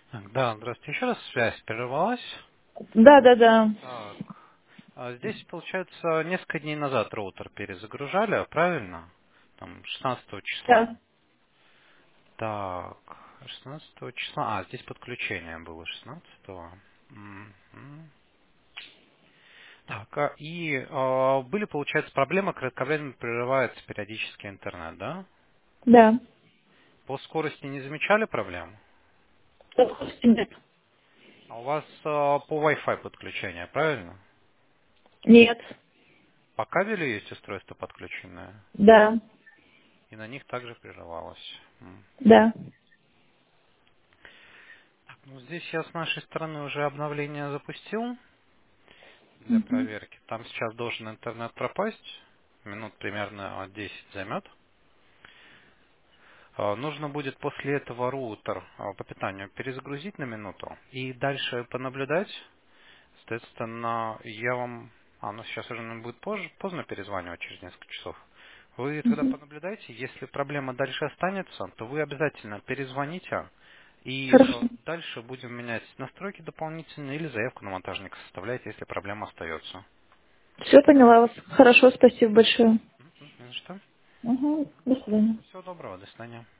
Так, да, здравствуйте. Еще раз связь прервалась. Да, да, да. Так, здесь, получается, несколько дней назад роутер перезагружали, правильно? Там, 16 числа. Да. Так, 16 числа. Здесь подключение было 16. Так, были, получается, проблемы, кратковременно прерывается периодически интернет, да? Да. По скорости не замечали проблем? Нет. А у вас по Wi-Fi подключение, правильно? Нет. По кабелю есть устройство подключенное? Да. И на них также прерывалось. Да. Ну, здесь я с нашей стороны уже обновление запустил для Мгм. проверки. Там сейчас должен интернет пропасть. Минут примерно 10 займет. Нужно будет после этого роутер по питанию перезагрузить на минуту и дальше понаблюдать. Соответственно, я вам... ну сейчас уже наверное, будет поздно перезванивать через несколько часов. Вы тогда Мгм. понаблюдайте. Если проблема дальше останется, то вы обязательно перезвоните. И Хорошо. дальше будем менять настройки дополнительные или заявку на монтажника составлять, если проблема остается. Все поняла вас. Хорошо, спасибо большое. Не за что. Угу. До свидания. Всего доброго, до свидания.